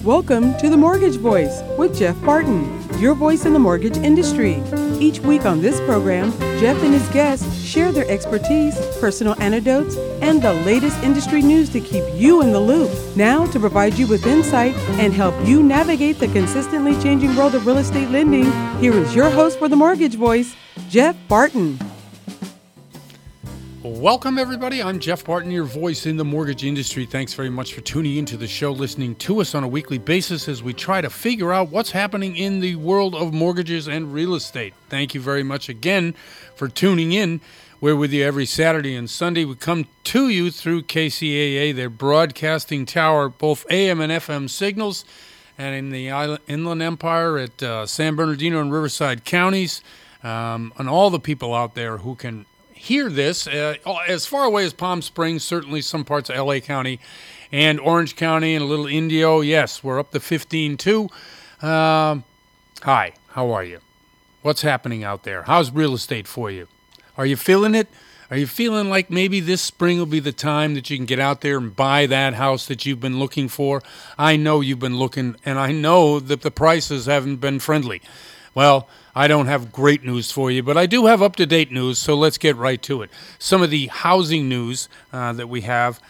Welcome to The Mortgage Voice with Jeff Barton, your voice in the mortgage industry. Each week on this program, Jeff and his guests share their expertise, personal anecdotes, and the latest industry news to keep you in the loop. Now, to provide you with insight and help you navigate the consistently changing world of real estate lending, here is your host for The Mortgage Voice, Jeff Barton. Welcome, everybody. I'm Jeff Barton, your voice in the mortgage industry. Thanks very much for tuning into the show, listening to us on a weekly basis as we try to figure out what's happening in the world of mortgages and real estate. Thank you very much again for tuning in. We're with you every Saturday and Sunday. We come to you through KCAA, their broadcasting tower, both AM and FM signals, and in the Inland Empire at San Bernardino and Riverside counties, and all the people out there who can hear this as far away as Palm Springs, certainly some parts of LA County and Orange County and a little Indio. Yes, we're up to 15 too. Hi, how are you? What's happening out there? How's real estate for you? Are you feeling it? Are you feeling like maybe this spring will be the time that you can get out there and buy that house that you've been looking for? I know you've been looking, and I know that the prices haven't been friendly. Well, I don't have great news for you, but I do have up-to-date news, so let's get right to it. Some of the housing news that we have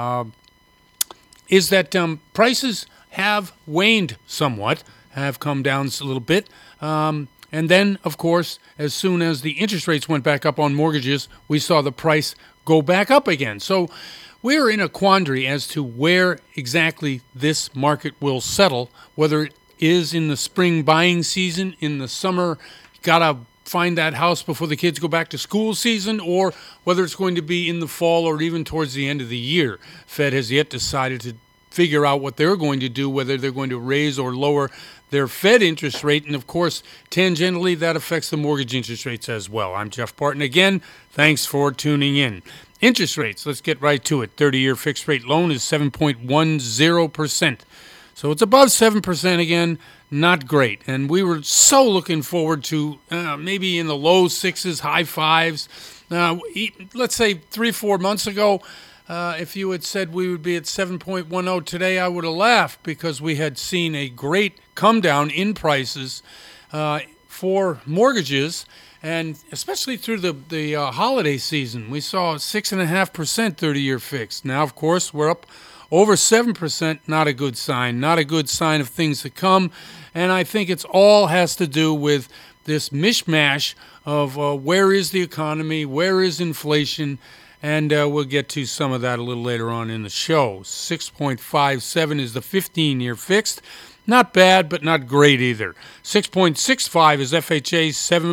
is that prices have waned somewhat, have come down a little bit. And then, of course, as soon as the interest rates went back up on mortgages, we saw the price go back up again. So we're in a quandary as to where exactly this market will settle, whether it is in the spring buying season, in the summer, gotta find that house before the kids go back to school season, or whether it's going to be in the fall or even towards the end of the year. Fed has yet decided to figure out what they're going to do, whether they're going to raise or lower their Fed interest rate, and of course, tangentially, that affects the mortgage interest rates as well. I'm Jeff Barton again. Thanks for tuning in. Interest rates, let's get right to it. 30-year fixed rate loan is 7.10%. So it's above 7% again, not great. And we were so looking forward to maybe in the low sixes, high fives. Let's say 3-4 months ago, if you had said we would be at 7.10 today, I would have laughed because we had seen a great come down in prices for mortgages. And especially through the holiday season, we saw 6.5% 30-year fixed. Now, of course, we're up over 7%, not a good sign, not a good sign of things to come. And I think it's all has to do with this mishmash of where is the economy, where is inflation, and we'll get to some of that a little later on in the show. 6.57 is the 15-year fixed. Not bad, but not great either. 6.65 is FHA,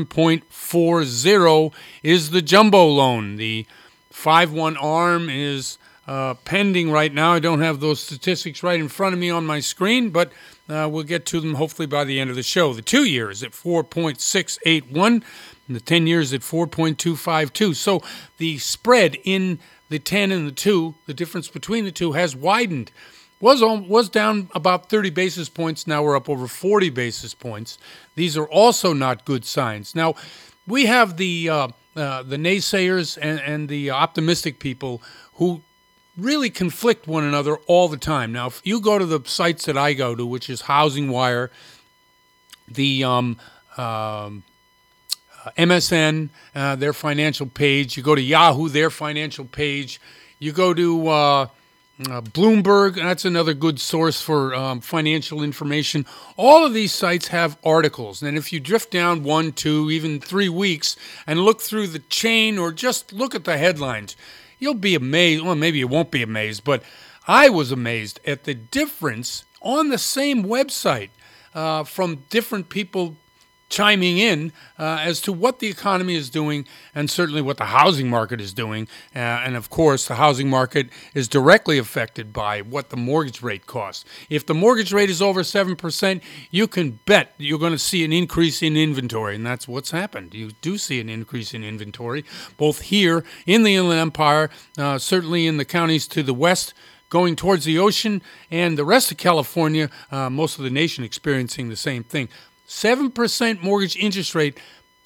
7.40 is the jumbo loan. The 5-1 ARM is pending right now. I don't have those statistics right in front of me on my screen, but we'll get to them hopefully by the end of the show. The 2 years at 4.681, and the 10 years at 4.252. So the spread in the 10 and the 2, the difference between the two, has widened. Was down about 30 basis points. Now we're up over 40 basis points. These are also not good signs. Now, we have the naysayers and the optimistic people who really conflict one another all the time. Now, if you go to the sites that I go to, which is Housing Wire, the MSN, their financial page, you go to Yahoo, their financial page, you go to Bloomberg, that's another good source for financial information. All of these sites have articles, and if you drift down 1, 2, even 3 weeks and look through the chain or just look at the headlines, you'll be amazed. Well, maybe you won't be amazed, but I was amazed at the difference on the same website from different people chiming in as to what the economy is doing and certainly what the housing market is doing. And, of course, the housing market is directly affected by what the mortgage rate costs. If the mortgage rate is over 7%, you can bet you're going to see an increase in inventory, and that's what's happened. You do see an increase in inventory, both here in the Inland Empire, certainly in the counties to the west, going towards the ocean, and the rest of California, most of the nation experiencing the same thing. 7% mortgage interest rate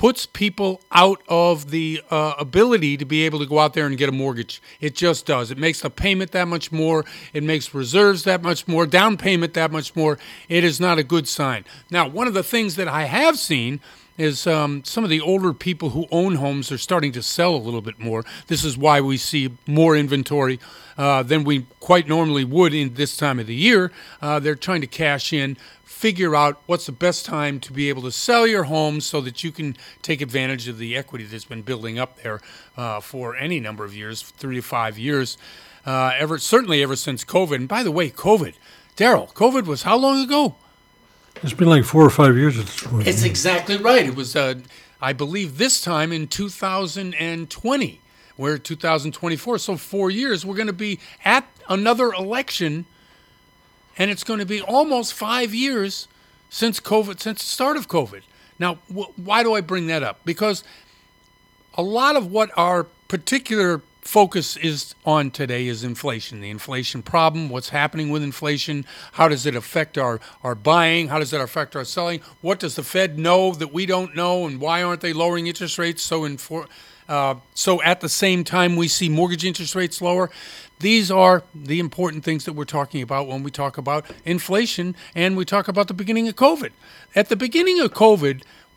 puts people out of the ability to be able to go out there and get a mortgage. It just does. It makes the payment that much more. It makes reserves that much more, down payment that much more. It is not a good sign. Now, one of the things that I have seen is some of the older people who own homes are starting to sell a little bit more. This is why we see more inventory than we quite normally would in this time of the year. They're trying to cash in, figure out what's the best time to be able to sell your home so that you can take advantage of the equity that's been building up there for any number of years, 3 to 5 years, certainly ever since COVID. And by the way, Daryl, COVID was how long ago? It's been like 4 or 5 years at this point. It's exactly right. It was, I believe, this time in 2020. We're 2024, so 4 years. We're going to be at another election, and it's going to be almost 5 years since the start of COVID. Now, why do I bring that up? Because a lot of what our particular focus is on today is inflation, the inflation problem, what's happening with inflation, how does it affect our buying, how does it affect our selling, what does the Fed know that we don't know, and why aren't they lowering interest rates so at the same time we see mortgage interest rates lower. These are the important things that we're talking about when we talk about inflation and we talk about the beginning of COVID. At the beginning of COVID,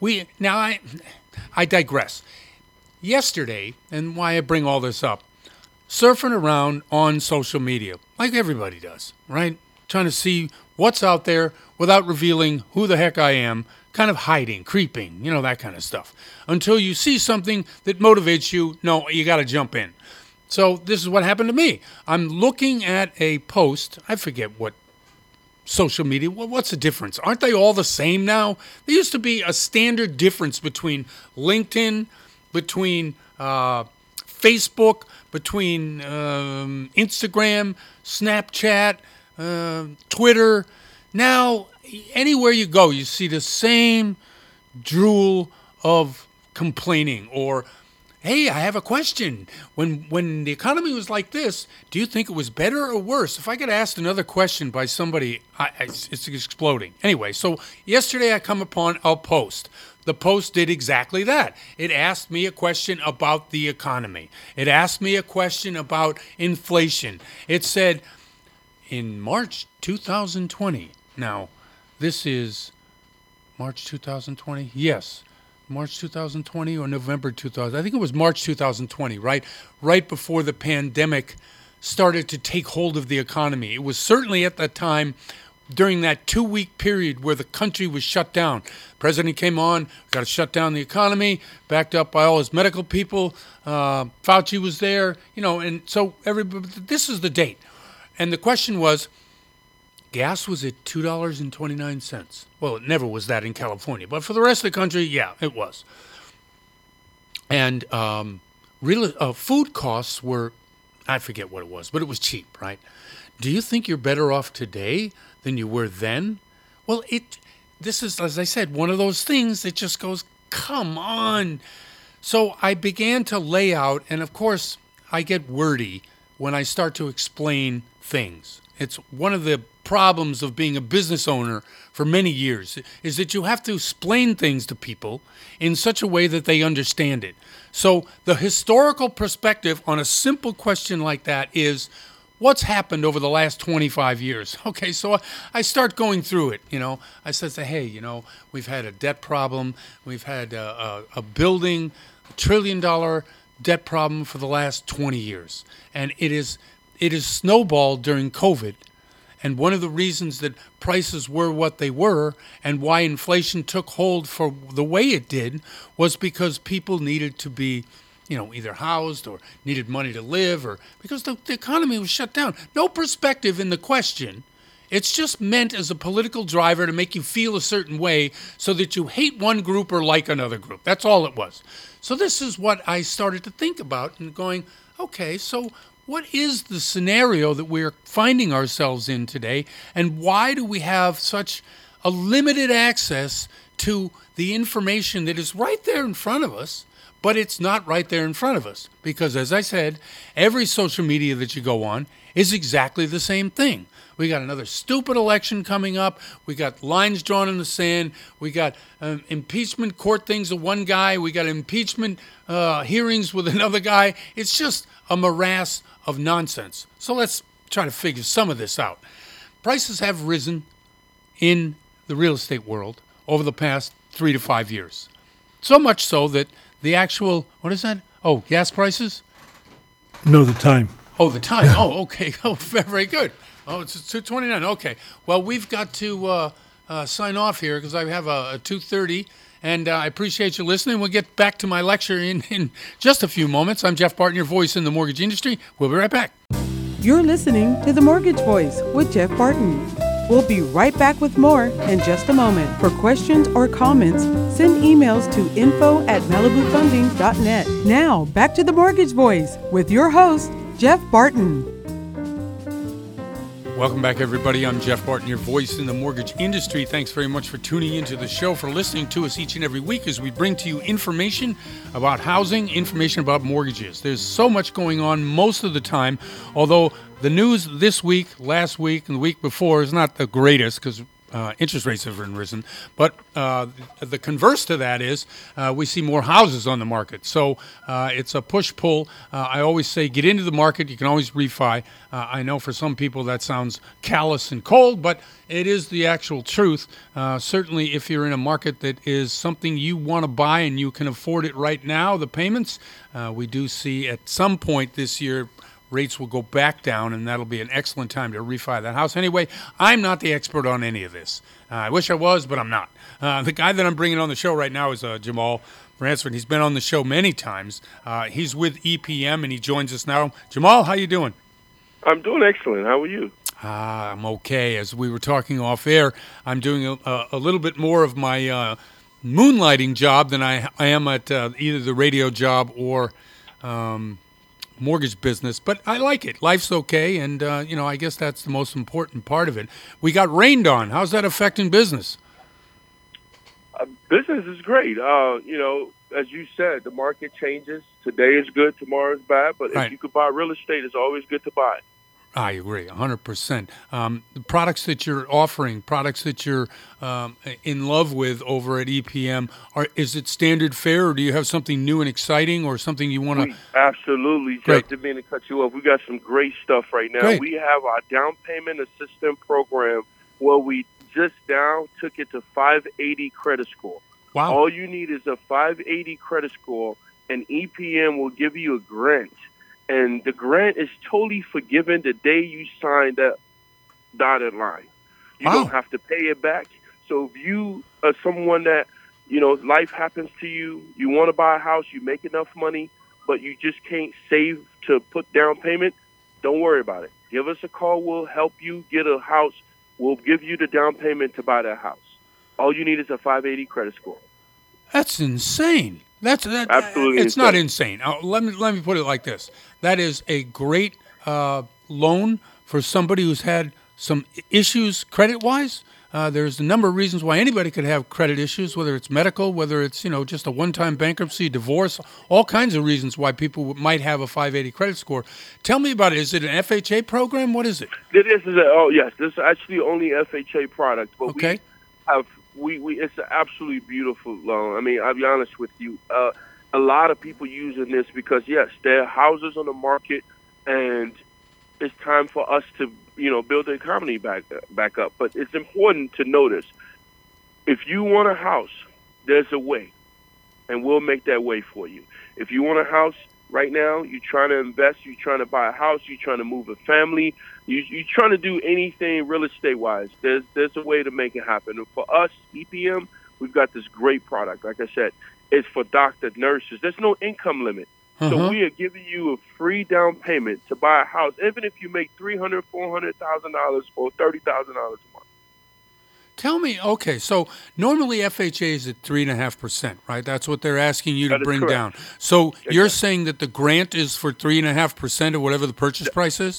I digress. Yesterday, and why I bring all this up, surfing around on social media, like everybody does, right? Trying to see what's out there without revealing who the heck I am, kind of hiding, creeping, that kind of stuff. Until you see something that motivates you, no, you got to jump in. So this is what happened to me. I'm looking at a post, I forget what social media, what's the difference? Aren't they all the same now? There used to be a standard difference between LinkedIn, between Facebook, between Instagram, Snapchat, Twitter. Now, anywhere you go, you see the same drool of complaining or, hey, I have a question. When the economy was like this, do you think it was better or worse? If I get asked another question by somebody, it's exploding. Anyway, so yesterday I come upon a post. The post did exactly that. It asked me a question about the economy. It asked me a question about inflation. It said, in March 2020, now this is March 2020? Yes, March 2020 or November 2000. I think it was March 2020, right? Right before the pandemic started to take hold of the economy. It was certainly at that time during that 2-week period where the country was shut down. President came on, got to shut down the economy, backed up by all his medical people. Fauci was there, and so this is the date. And the question was, gas was at $2.29. Well, it never was that in California, but for the rest of the country, yeah, it was. And food costs were, I forget what it was, but it was cheap, right? Do you think you're better off today than you were then? Well, this is, as I said, one of those things that just goes, come on. So I began to lay out, and of course, I get wordy when I start to explain things. It's one of the problems of being a business owner for many years, is that you have to explain things to people in such a way that they understand it. So the historical perspective on a simple question like that is, what's happened over the last 25 years? Okay, so I start going through it, I said, hey, we've had a debt problem. We've had a building, $1 trillion debt problem for the last 20 years. And it is snowballed during COVID. And one of the reasons that prices were what they were and why inflation took hold for the way it did was because people needed to be either housed or needed money to live, or because the economy was shut down. No perspective in the question. It's just meant as a political driver to make you feel a certain way so that you hate one group or like another group. That's all it was. So this is what I started to think about and going, okay, so what is the scenario that we're finding ourselves in today, and why do we have such a limited access to the information that is right there in front of us, but it's not right there in front of us because, as I said, every social media that you go on is exactly the same thing. We got another stupid election coming up. We got lines drawn in the sand. We got impeachment court things with one guy. We got impeachment hearings with another guy. It's just a morass of nonsense. So let's try to figure some of this out. Prices have risen in the real estate world over the past 3 to 5 years. So much so that the actual, what is that? Oh, gas prices? No, the time. Oh, the time. Oh, okay. Oh, very good. Oh, it's 2:29. Okay. Well, we've got to sign off here because I have a 2:30, and I appreciate you listening. We'll get back to my lecture in just a few moments. I'm Jeff Barton, your voice in the mortgage industry. We'll be right back. You're listening to The Mortgage Voice with Jeff Barton. We'll be right back with more in just a moment. For questions or comments, send emails to info@malibufunding.net. Now, back to The Mortgage Voice with your host, Jeff Barton. Welcome back, everybody. I'm Jeff Barton, your voice in the mortgage industry. Thanks very much for tuning into the show, for listening to us each and every week as we bring to you information about housing, information about mortgages. There's so much going on most of the time, although the news this week, last week, and the week before is not the greatest because interest rates have risen. But the converse to that is we see more houses on the market. So it's a push-pull. I always say get into the market. You can always refi. I know for some people that sounds callous and cold, but it is the actual truth. Certainly if you're in a market that is something you want to buy and you can afford it right now, the payments, we do see at some point this year rates will go back down, and that'll be an excellent time to refi that house. Anyway, I'm not the expert on any of this. I wish I was, but I'm not. The guy that I'm bringing on the show right now is Jamal Bransford. He's been on the show many times. He's with EPM, and he joins us now. Jamal, how you doing? I'm doing excellent. How are you? I'm okay. As we were talking off air, I'm doing a little bit more of my moonlighting job than I am at either the radio job or mortgage business, but I like it. Life's okay, and I guess that's the most important part of it. We got rained on. How's that affecting business? Business is great. As you said, the market changes. Today is good, tomorrow is bad, but Right. If you could buy real estate, it's always good to buy. I agree, 100%. The products that you're offering, products that you're in love with over at EPM, is it standard fare, or do you have something new and exciting, or something you want to? Absolutely, Great. Jeff. Didn't mean to cut you off. We got some great stuff right now. Great. We have our down payment assistance program where we just took it to 580 credit score. Wow. All you need is a 580 credit score, and EPM will give you a grant. And the grant is totally forgiven the day you sign that dotted line. You Wow. don't have to pay it back. So if you are someone that, life happens to you, you want to buy a house, you make enough money, but you just can't save to put down payment, don't worry about it. Give us a call. We'll help you get a house. We'll give you the down payment to buy that house. All you need is a 580 credit score. That's insane. That's Absolutely It's not insane. insane. Let me put it like this. That is a great loan for somebody who's had some issues credit-wise. There's a number of reasons why anybody could have credit issues, whether it's medical, whether it's just a one-time bankruptcy, divorce, all kinds of reasons why people might have a 580 credit score. Tell me about it. Is it an FHA program? What is it? Yes, this is actually only FHA product, but Okay. it's an absolutely beautiful loan. I mean, I'll be honest with you. A lot of people using this because, yes, there are houses on the market, and it's time for us to, build the economy back up. But it's important to notice, if you want a house, there's a way, and we'll make that way for you. If you want a house right now, you're trying to invest, you're trying to buy a house, you're trying to move a family, you're trying to do anything real estate-wise, there's a way to make it happen. And for us, EPM, we've got this great product. Like I said, it's for doctors, nurses. There's no income limit. So we are giving you a free down payment to buy a house, even if you make $300,000, $400,000 or $30,000 a month. Tell me, okay, so normally FHA is at 3.5%, right? That's what they're asking you to That is bring correct. down. So you're Exactly. saying that the grant is for 3.5% of whatever the purchase price is?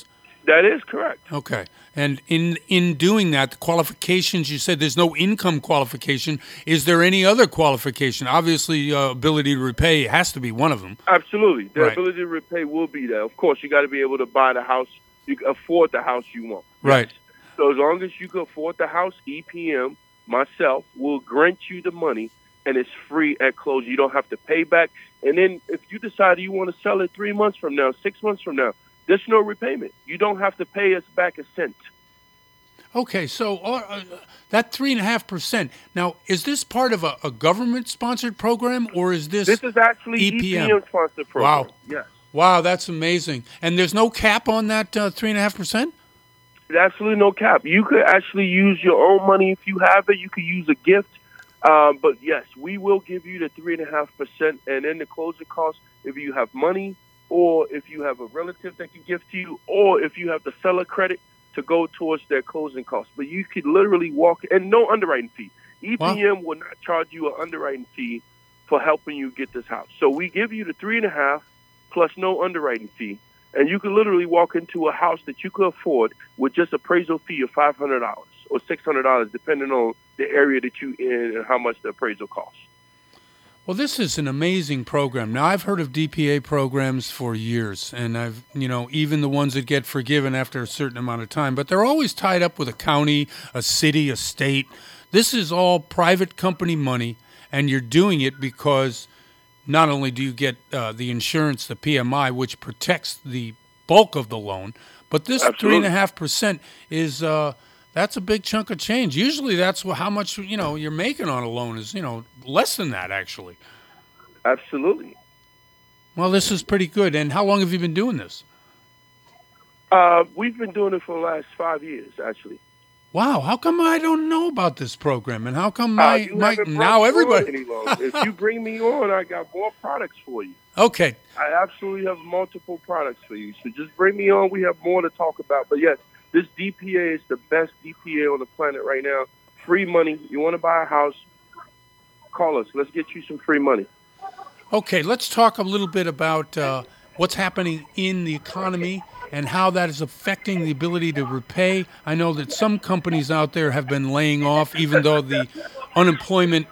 That is correct. Okay. And in doing that, the qualifications, you said there's no income qualification. Is there any other qualification? Obviously, ability to repay has to be one of them. Absolutely. The Right. ability to repay will be there. Of course, you got to be able to buy the house. You can afford the house you want. Right. Yes. So as long as you can afford the house, EPM, myself, will grant you the money, and it's free at close. You don't have to pay back. And then if you decide you want to sell it 3 months from now, 6 months from now, there's no repayment. You don't have to pay us back a cent. Okay, so that 3.5%. Now, is this part of a government-sponsored program, or is this? This is actually EPM? EPM-sponsored program. Wow. Yes. Wow, that's amazing. And there's no cap on that 3.5%? There's absolutely no cap. You could actually use your own money if you have it. You could use a gift. But yes, we will give you the 3.5%, and then the closing costs if you have money, or if you have a relative that can give to you, or if you have the seller credit to go towards their closing costs. But you could literally walk, and no underwriting fee. EPM will not charge you an underwriting fee for helping you get this house. So we give you the 3.5 plus no underwriting fee, and you can literally walk into a house that you could afford with just appraisal fee of $500 or $600, depending on the area that you in and how much the appraisal costs. Well, this is an amazing program. Now, I've heard of DPA programs for years, and I've, even the ones that get forgiven after a certain amount of time, but they're always tied up with a county, a city, a state. This is all private company money, and you're doing it because not only do you get the insurance, the PMI, which protects the bulk of the loan, but this Absolutely. 3.5% is that's a big chunk of change. Usually that's how much, you're making on a loan is, less than that, actually. Absolutely. Well, this is pretty good. And how long have you been doing this? We've been doing it for the last 5 years, actually. Wow. How come I don't know about this program? And how come You haven't now brought me everybody... on any longer. If you bring me on, I got more products for you. Okay. I absolutely have multiple products for you. So just bring me on. We have more to talk about. But yes, this DPA is the best DPA on the planet right now. Free money. You want to buy a house, call us. Let's get you some free money. Okay, let's talk a little bit about what's happening in the economy and how that is affecting the ability to repay. I know that some companies out there have been laying off, even though the unemployment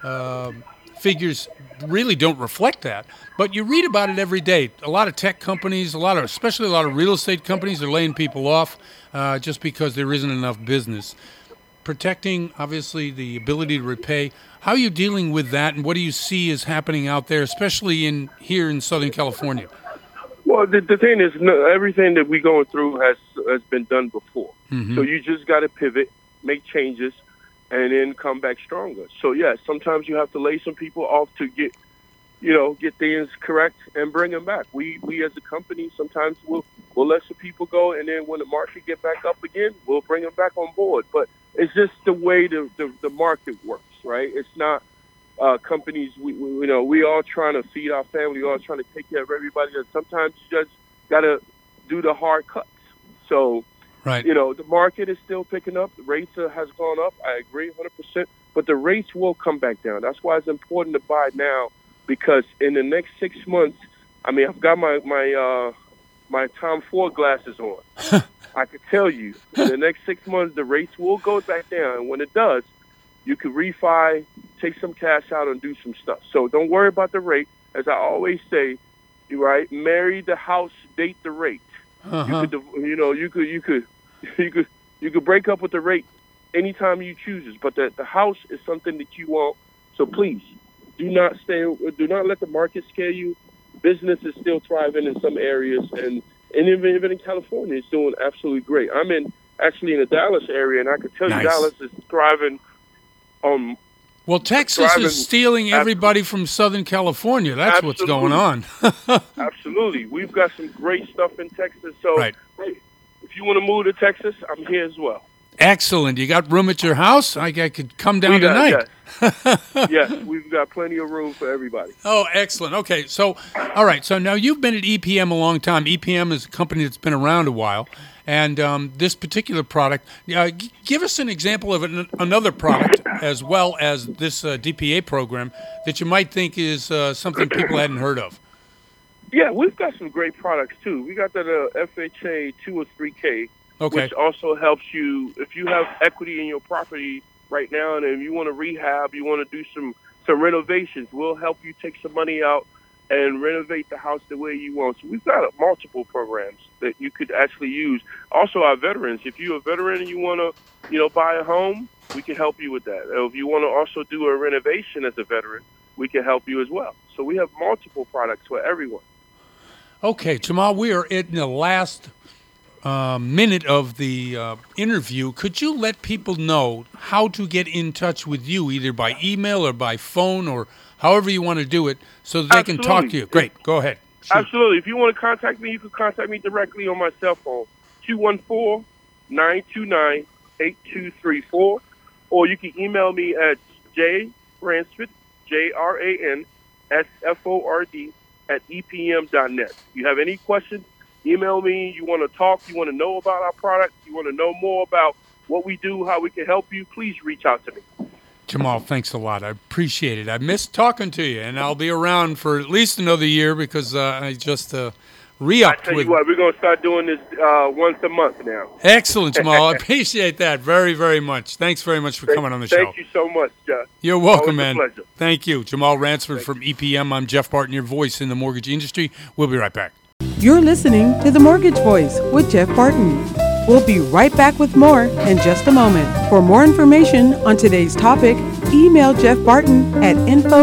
figures really don't reflect that. But you read about it every day. A lot of tech companies, especially a lot of real estate companies are laying people off just because there isn't enough business. Protecting, obviously, the ability to repay. How are you dealing with that, and what do you see is happening out there, especially here in Southern California? Well, the thing is, everything that we're going through has been done before. Mm-hmm. So you just got to pivot, make changes, and then come back stronger. So, yeah, sometimes you have to lay some people off to get things correct and bring them back. We as a company, sometimes we'll let some people go, and then when the market get back up again, we'll bring them back on board. But it's just the way the market works, right? It's not companies. We all trying to feed our family. We all trying to take care of everybody. And sometimes you just got to do the hard cuts. So, right. The market is still picking up. The rates has gone up. I agree 100%. But the rates will come back down. That's why it's important to buy now, because in the next 6 months, I've got my Tom Ford glasses on. I could tell you, in the next 6 months, the rates will go back down. And when it does, you can refi, take some cash out, and do some stuff. So don't worry about the rate. As I always say, right? Marry the house, date the rate. Uh-huh. You could break up with the rate anytime you choose, but the house is something that you want. So please, do not let the market scare you. Business is still thriving in some areas, and even in California, it's doing absolutely great. I'm actually in the Dallas area, and I can tell Nice. you Dallas is thriving. Well, Texas is stealing everybody from Southern California. That's what's going on. Absolutely. We've got some great stuff in Texas. So Right. hey, if you want to move to Texas, I'm here as well. Excellent. You got room at your house? I could come down tonight. Yes, we've got plenty of room for everybody. Oh, excellent. Okay, so, all right. So now you've been at EPM a long time. EPM is a company that's been around a while. And this particular product, give us an example of another product as well as this DPA program that you might think is something people hadn't heard of. Yeah, we've got some great products too. We got the FHA 203K, Okay. which also helps you if you have equity in your property right now, and if you want to rehab, you want to do some renovations. We'll help you take some money out and renovate the house the way you want. So we've got multiple programs that you could actually use. Also, our veterans. If you're a veteran and you want to, buy a home, we can help you with that. Or if you want to also do a renovation as a veteran, we can help you as well. So we have multiple products for everyone. Okay, Jamal, we are in the last minute of the interview. Could you let people know how to get in touch with you, either by email or by phone or however you want to do it, so that they can talk to you? Great. Go ahead. Shoot. Absolutely. If you want to contact me, you can contact me directly on my cell phone, 214-929-8234, or you can email me at jransford, JRANSFORD, @EPM.net. If you have any questions, email me. You want to talk, you want to know about our products, you want to know more about what we do, how we can help you, please reach out to me. Jamal, thanks a lot. I appreciate it. I missed talking to you, and I'll be around for at least another year because I just re-upped. I tell you what, we're going to start doing this once a month now. Excellent, Jamal. I appreciate that very, very much. Thanks very much for coming on the show. Thank you so much, Jeff. You're welcome, Always man. a pleasure. Thank you. Jamal Ransford from EPM. I'm Jeff Barton, your voice in the mortgage industry. We'll be right back. You're listening to The Mortgage Voice with Jeff Barton. We'll be right back with more in just a moment. For more information on today's topic, email Jeff Barton at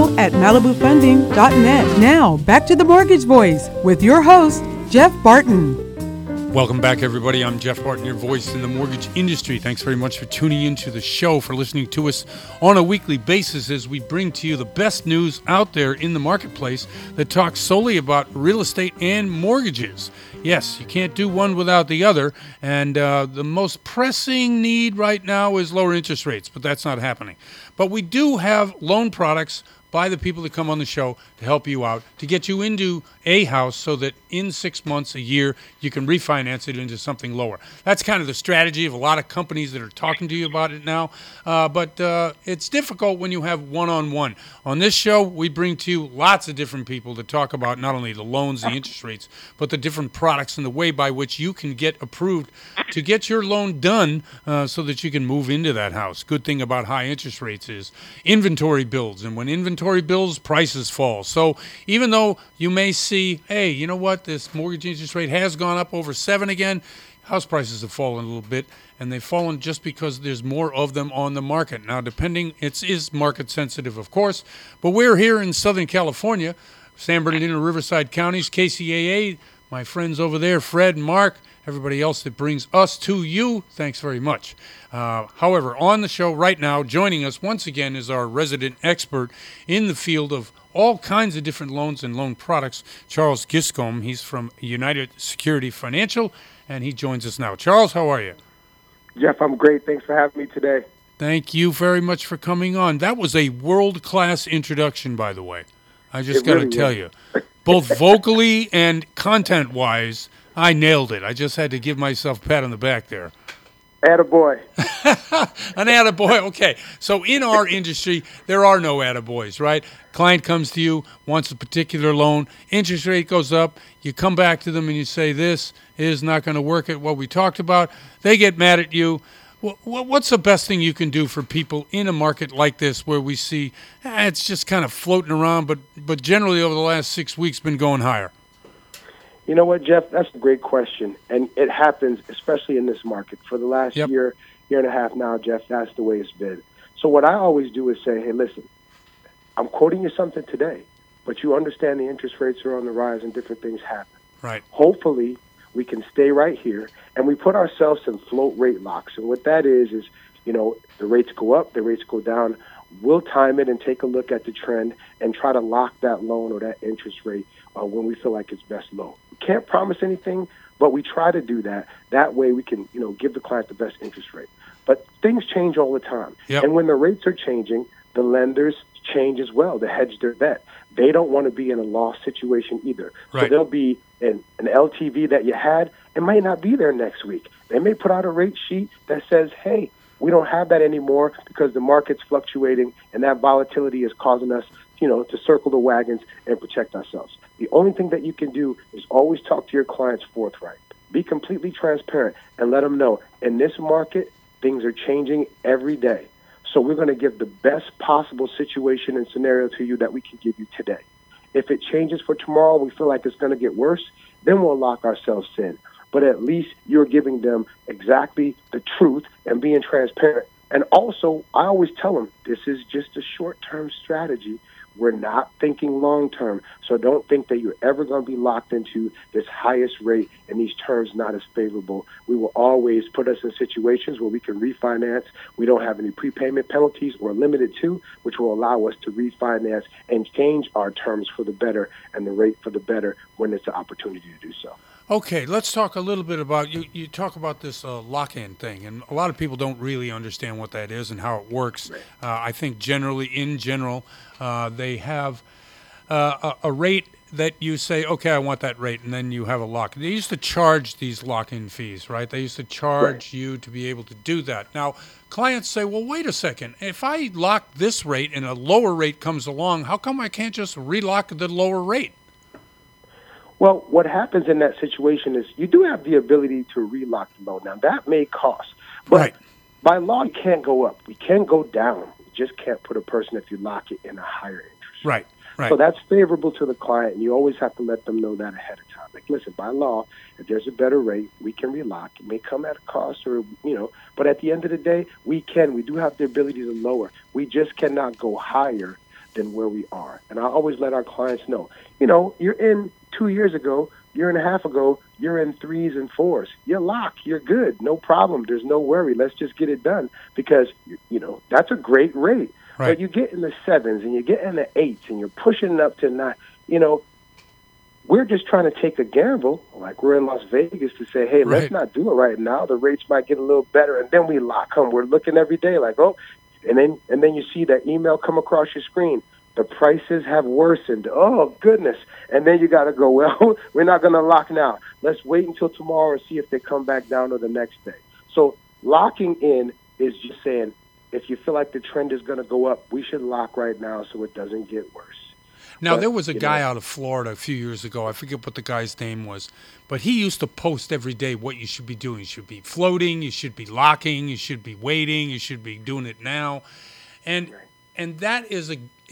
info@malibufunding.net. Now, back to The Mortgage Voice with your host, Jeff Barton. Welcome back, everybody. I'm Jeff Barton, your voice in the mortgage industry. Thanks very much for tuning into the show, for listening to us on a weekly basis as we bring to you the best news out there in the marketplace that talks solely about real estate and mortgages. Yes, you can't do one without the other, and the most pressing need right now is lower interest rates, but that's not happening. But we do have loan products by the people that come on the show to help you out, to get you into a house so that in 6 months, a year, you can refinance it into something lower. That's kind of the strategy of a lot of companies that are talking to you about it now. But it's difficult when you have one-on-one. On this show, we bring to you lots of different people to talk about not only the loans, the interest rates, but the different products and the way by which you can get approved to get your loan done so that you can move into that house. Good thing about high interest rates is inventory builds, and when inventory builds, prices fall. So even though you may see, hey, you know what, this mortgage interest rate has gone up over 7 again, house prices have fallen a little bit, and they've fallen just because there's more of them on the market. Now, depending, it is market sensitive, of course, but we're here in Southern California, San Bernardino, Riverside counties, KCAA, my friends over there, Fred and Mark, everybody else that brings us to you, thanks very much. However, on the show right now, joining us once again is our resident expert in the field of all kinds of different loans and loan products, Charles Giscombe. He's from United Security Financial, and he joins us now. Charles, how are you? Jeff, I'm great. Thanks for having me today. Thank you very much for coming on. That was a world-class introduction, by the way. I just got to tell you, both vocally and content-wise, I nailed it. I just had to give myself a pat on the back there. Attaboy. An attaboy. Okay. So in our industry, there are no attaboys, right? Client comes to you, wants a particular loan, interest rate goes up, you come back to them and you say, this is not going to work at what we talked about. They get mad at you. What's the best thing you can do for people in a market like this where we see it's just kind of floating around, but generally over the last 6 weeks been going higher? You know what, Jeff? That's a great question, and it happens especially in this market. For the last year and a half now, Jeff, that's the way it's been. So what I always do is say, hey, listen, I'm quoting you something today, but you understand the interest rates are on the rise and different things happen. Right. Hopefully, we can stay right here, and we put ourselves in float rate locks. And what that is, the rates go up, the rates go down. We'll time it and take a look at the trend and try to lock that loan or that interest rate when we feel like it's best low. We can't promise anything, but we try to do that. That way we can, give the client the best interest rate. But things change all the time. Yep. And when the rates are changing, the lenders change as well to hedge their bet. They don't want to be in a loss situation either. Right. So there'll be an LTV that you had. It might not be there next week. They may put out a rate sheet that says, hey, we don't have that anymore because the market's fluctuating and that volatility is causing us, to circle the wagons and protect ourselves. The only thing that you can do is always talk to your clients forthright. Be completely transparent and let them know in this market, things are changing every day. So we're going to give the best possible situation and scenario to you that we can give you today. If it changes for tomorrow, we feel like it's going to get worse, then we'll lock ourselves in. But at least you're giving them exactly the truth and being transparent. And also, I always tell them, this is just a short-term strategy. We're not thinking long-term. So don't think that you're ever going to be locked into this highest rate and these terms not as favorable. We will always put us in situations where we can refinance. We don't have any prepayment penalties or limited to, which will allow us to refinance and change our terms for the better and the rate for the better when it's an opportunity to do so. Okay, let's talk a little bit about, you talk about this lock-in thing, and a lot of people don't really understand what that is and how it works. Right. I think in general, they have a rate that you say, okay, I want that rate, and then you have a lock. They used to charge these lock-in fees, right? They used to charge you to be able to do that. Now, clients say, well, wait a second. If I lock this rate and a lower rate comes along, how come I can't just relock the lower rate? Well, what happens in that situation is you do have the ability to relock the loan. Now, that may cost, but Right. by law, it can't go up. We can go down. You just can't put a person if you lock it in a higher interest. Right, right. So that's favorable to the client, and you always have to let them know that ahead of time. Like, listen, by law, if there's a better rate, we can relock. It may come at a cost or, but at the end of the day, we do have the ability to lower. We just cannot go higher than where we are. And I always let our clients know, you're in 2 years ago, year and a half ago, you're in 3s and 4s. You're locked. You're good. No problem. There's no worry. Let's just get it done because, that's a great rate. Right. But you get in the 7s and you get in the 8s and you're pushing it up to 9. We're just trying to take a gamble, like we're in Las Vegas, to say, hey, let's not do it right now. The rates might get a little better, and then we lock them. We're looking every day like, and then you see that email come across your screen. The prices have worsened. Oh, goodness. And then you got to go, well, we're not going to lock now. Let's wait until tomorrow and see if they come back down or the next day. So locking in is just saying, if you feel like the trend is going to go up, we should lock right now so it doesn't get worse. Now, there was a guy out of Florida a few years ago. I forget what the guy's name was. But he used to post every day what you should be doing. You should be floating. You should be locking. You should be waiting. You should be doing it now. And that is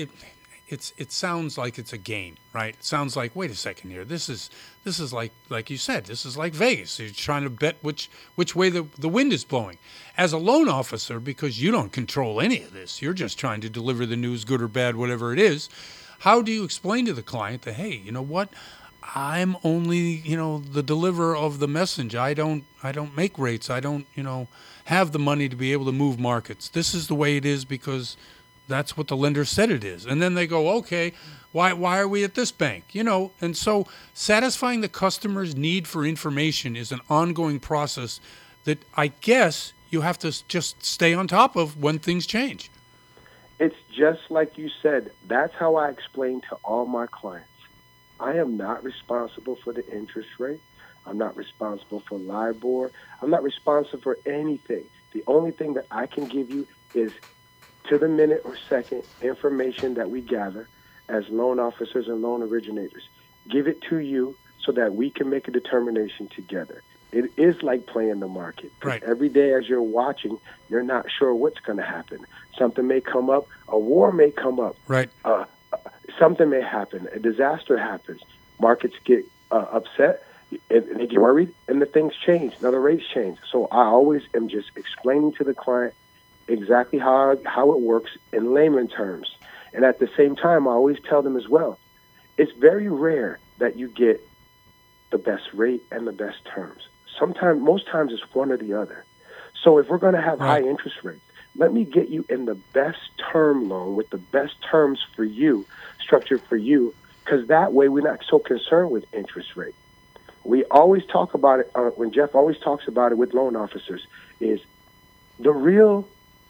it sounds like it's a game, right? It sounds like, wait a second here. This is like you said, this is like Vegas. You're trying to bet which way the wind is blowing. As a loan officer, because you don't control any of this, you're just trying to deliver the news, good or bad, whatever it is. How do you explain to the client that, hey, you know what? I'm only, the deliverer of the message. I don't make rates. I don't, have the money to be able to move markets. This is the way it is because that's what the lender said it is. And then they go, okay, why are we at this bank? And so satisfying the customer's need for information is an ongoing process that I guess you have to just stay on top of when things change. It's just like you said. That's how I explain to all my clients. I am not responsible for the interest rate. I'm not responsible for LIBOR. I'm not responsible for anything. The only thing that I can give you is to the minute or second information that we gather as loan officers and loan originators. Give it to you so that we can make a determination together. It is like playing the market. Right. Every day as you're watching, you're not sure what's going to happen. Something may come up. A war may come up. Right. Something may happen. A disaster happens. Markets get upset, and they get worried, and the things change. Now the rates change. So I always am just explaining to the client exactly how it works in layman terms. And at the same time, I always tell them as well, it's very rare that you get the best rate and the best terms. Most times it's one or the other. So if we're going to have high interest rates, let me get you in the best term loan with the best terms for you, structured for you, because that way we're not so concerned with interest rate. We always talk about it, when Jeff always talks about it with loan officers, is the real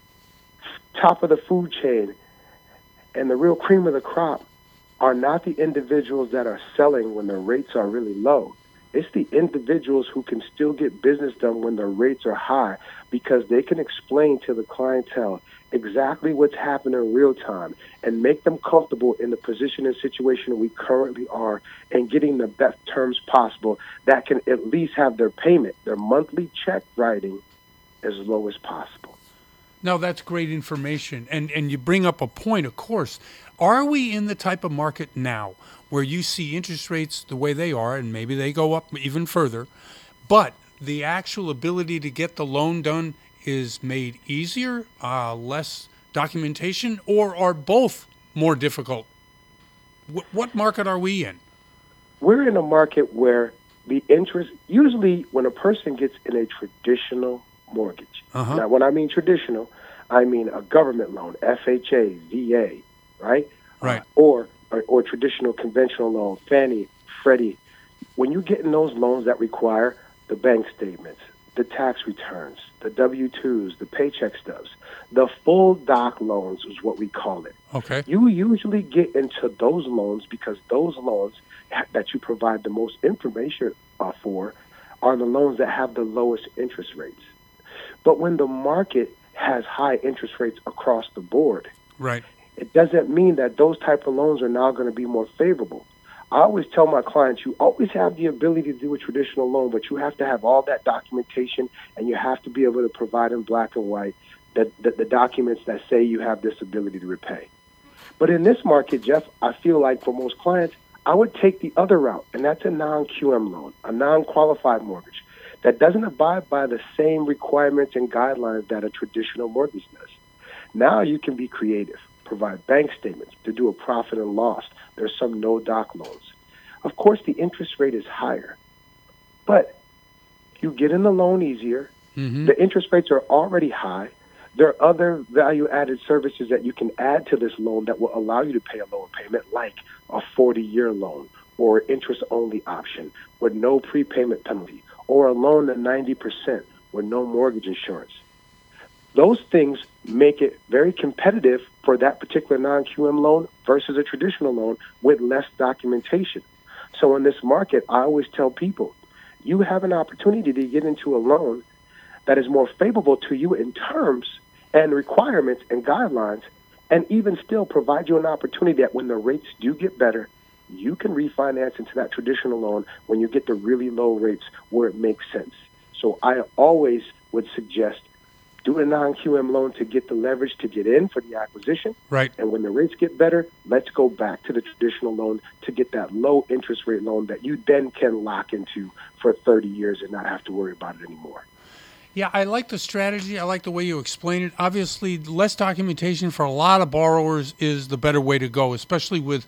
top of the food chain and the real cream of the crop are not the individuals that are selling when the rates are really low. It's the individuals who can still get business done when the rates are high because they can explain to the clientele exactly what's happening in real time and make them comfortable in the position and situation we currently are and getting the best terms possible that can at least have their payment, their monthly check writing as low as possible. No, that's great information. And you bring up a point, of course. Are we in the type of market now where you see interest rates the way they are, and maybe they go up even further, but the actual ability to get the loan done is made easier, less documentation, or are both more difficult? What market are we in? We're in a market where the interest, usually when a person gets in a traditional mortgage. Now, when I mean traditional, I mean a government loan, FHA, VA, right? Right. Or traditional conventional loan, Fannie, Freddie. When you get in those loans that require the bank statements, the tax returns, the W-2s, the paycheck stubs, the full doc loans is what we call it. Okay. You usually get into those loans because those loans that you provide the most information for are the loans that have the lowest interest rates. But when the market has high interest rates across the board, right, it doesn't mean that those type of loans are now going to be more favorable. I always tell my clients, you always have the ability to do a traditional loan, but you have to have all that documentation, and you have to be able to provide in black and white the documents that say you have this ability to repay. But in this market, Jeff, I feel like for most clients, I would take the other route, and that's a non-QM loan, a non-qualified mortgage that doesn't abide by the same requirements and guidelines that a traditional mortgage does. Now you can be creative, provide bank statements to do a profit and loss. There's some no-doc loans. Of course, the interest rate is higher, but you get in the loan easier. Mm-hmm. The interest rates are already high. There are other value-added services that you can add to this loan that will allow you to pay a lower payment, like a 40-year loan or interest-only option with no prepayment penalty, or a loan at 90% with no mortgage insurance. Those things make it very competitive for that particular non-QM loan versus a traditional loan with less documentation. So in this market, I always tell people, you have an opportunity to get into a loan that is more favorable to you in terms and requirements and guidelines, and even still provide you an opportunity that when the rates do get better, you can refinance into that traditional loan when you get the really low rates where it makes sense. So I always would suggest do a non-QM loan to get the leverage to get in for the acquisition. Right. And when the rates get better, let's go back to the traditional loan to get that low interest rate loan that you then can lock into for 30 years and not have to worry about it anymore. Yeah, I like the strategy. I like the way you explain it. Obviously, less documentation for a lot of borrowers is the better way to go, especially with,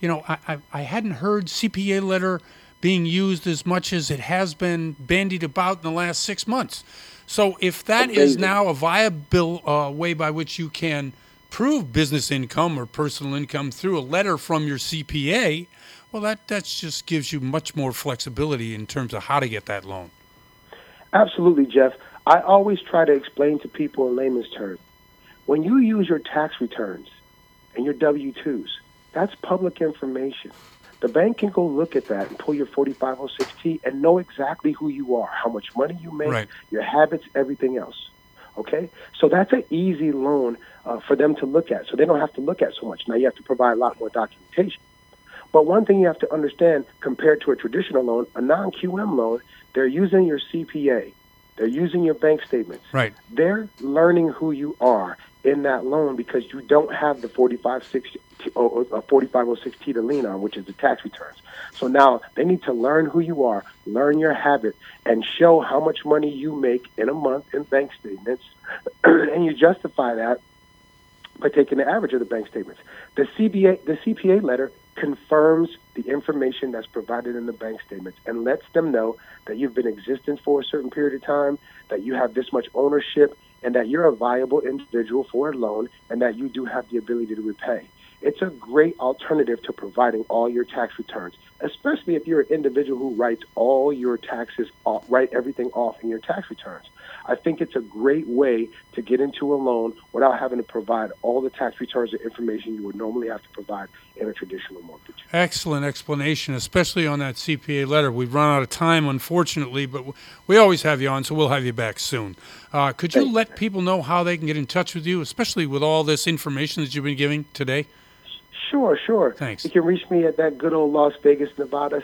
I hadn't heard CPA letter being used as much as it has been bandied about in the last 6 months. So if that is now a viable way by which you can prove business income or personal income through a letter from your CPA, well, that just gives you much more flexibility in terms of how to get that loan. Absolutely, Jeff. I always try to explain to people in layman's terms, when you use your tax returns and your W-2s, that's public information. The bank can go look at that and pull your 4506T and know exactly who you are, how much money you make, right, your habits, everything else. Okay? So that's an easy loan for them to look at, so they don't have to look at so much. Now, you have to provide a lot more documentation. But one thing you have to understand, compared to a traditional loan, a non-QM loan, they're using your CPA. They're using your bank statements. Right. They're learning who you are in that loan because you don't have the 4506T to lean on, which is the tax returns. So now they need to learn who you are, learn your habit, and show how much money you make in a month in bank statements, and you justify that by taking the average of the bank statements. The CPA letter confirms the information that's provided in the bank statements and lets them know that you've been existing for a certain period of time, that you have this much ownership, and that you're a viable individual for a loan, and that you do have the ability to repay. It's a great alternative to providing all your tax returns, especially if you're an individual who writes all your taxes off, write everything off in your tax returns. I think it's a great way to get into a loan without having to provide all the tax returns and information you would normally have to provide in a traditional mortgage. Excellent explanation, especially on that CPA letter. We've run out of time, unfortunately, but we always have you on, so we'll have you back soon. Could you let people know how they can get in touch with you, especially with all this information that you've been giving today? Sure. Thanks. You can reach me at that good old Las Vegas, Nevada,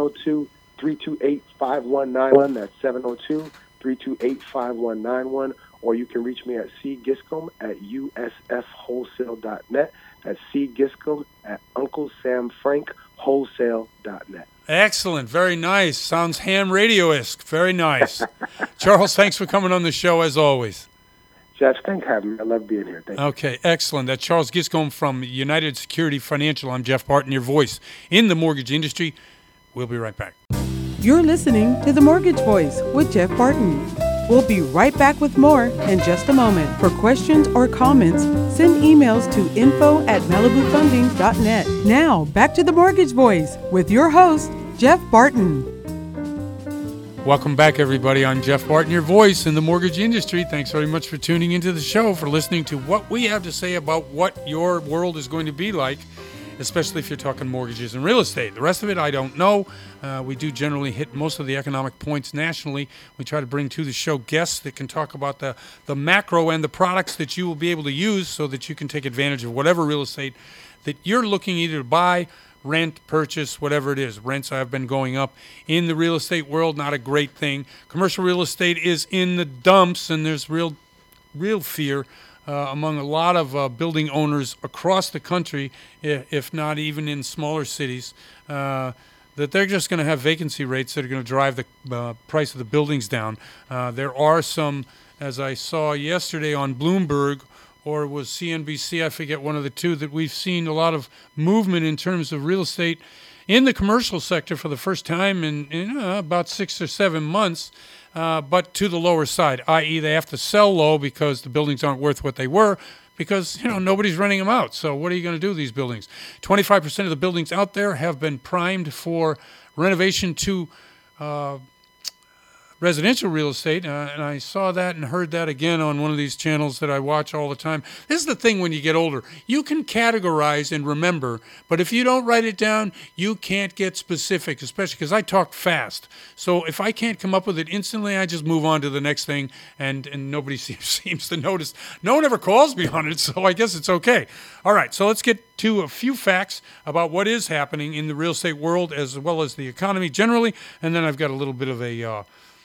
702-328-5191. That's 702-328-5191. Or you can reach me at cgiscombe at usfwholesale.net. That's cgiscombe at UncleSamFrankWholesale.net. Excellent. Very nice. Sounds ham radio-esque. Very nice. Charles, thanks for coming on the show as always. Jeff, thanks for having me. I love being here. Thank you. Okay, excellent. That's Charles Giscombe from United Security Financial. I'm Jeff Barton, your voice in the mortgage industry. We'll be right back. You're listening to The Mortgage Voice with Jeff Barton. We'll be right back with more in just a moment. For questions or comments, send emails to info@malibufunding.net. Now, back to The Mortgage Voice with your host, Jeff Barton. Welcome back, everybody. I'm Jeff Barton, your voice in the mortgage industry. Thanks very much for tuning into the show, for listening to what we have to say about what your world is going to be like, especially if you're talking mortgages and real estate. The rest of it, I don't know. We do generally hit most of the economic points nationally. We try to bring to the show guests that can talk about the macro and the products that you will be able to use so that you can take advantage of whatever real estate that you're looking either to buy, rent, purchase, whatever it is. Rents have been going up in the real estate world, not a great thing. Commercial real estate is in the dumps, and there's real fear among a lot of building owners across the country, if not even in smaller cities, that they're just going to have vacancy rates that are going to drive the price of the buildings down. There are some, as I saw yesterday on Bloomberg, or it was CNBC, I forget, one of the two, that we've seen a lot of movement in terms of real estate in the commercial sector for the first time in about 6 or 7 months, but to the lower side, i.e. they have to sell low because the buildings aren't worth what they were, because nobody's renting them out. So what are you going to do with these buildings? 25% of the buildings out there have been primed for renovation to residential real estate, and I saw that and heard that again on one of these channels that I watch all the time. This is the thing when you get older. You can categorize and remember, but if you don't write it down, you can't get specific, especially because I talk fast. So if I can't come up with it instantly, I just move on to the next thing, and nobody seems to notice. No one ever calls me on it, so I guess it's okay. All right, so let's get to a few facts about what is happening in the real estate world as well as the economy generally, and then I've got a little bit of a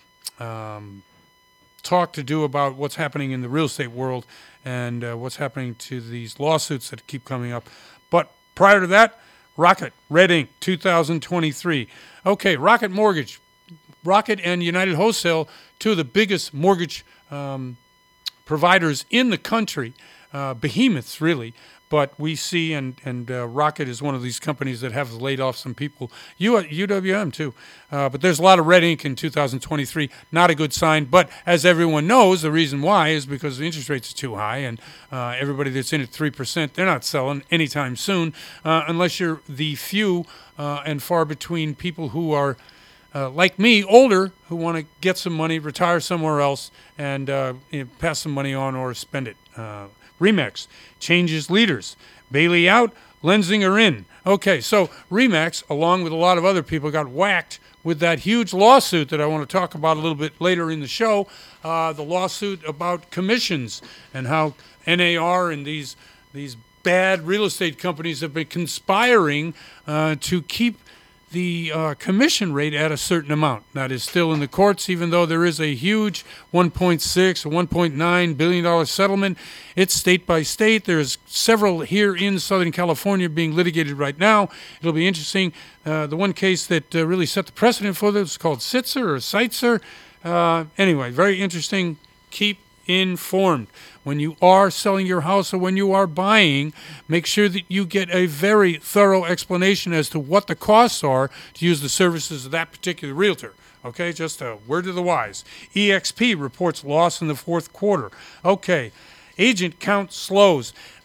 talk to do about what's happening in the real estate world and what's happening to these lawsuits that keep coming up. But prior to that, Rocket, Red Ink, 2023. Okay, Rocket Mortgage. Rocket and United Wholesale, two of the biggest mortgage providers in the country, behemoths really. But we see, and Rocket is one of these companies that have laid off some people. UWM too. But there's a lot of red ink in 2023. Not a good sign. But as everyone knows, the reason why is because the interest rates are too high, and everybody that's in at 3%, they're not selling anytime soon, unless you're the few and far between people who are like me, older, who want to get some money, retire somewhere else, and pass some money on or spend it. RE/MAX changes leaders. Bailey out, Lenzinger in. Okay, so RE/MAX, along with a lot of other people, got whacked with that huge lawsuit that I want to talk about a little bit later in the show, the lawsuit about commissions and how NAR and these bad real estate companies have been conspiring to keep the commission rate at a certain amount. That is still in the courts, even though there is a huge $1.6 or $1.9 billion settlement. It's state by state. There's several here in Southern California being litigated right now. It'll be interesting. The one case that really set the precedent for this is called Sitzer or Seitzer. Anyway, very interesting. Keep informed. When you are selling your house or when you are buying, make sure that you get a very thorough explanation as to what the costs are to use the services of that particular realtor. Okay, just a word to the wise. EXP reports loss in the fourth quarter. Okay, agent count slows.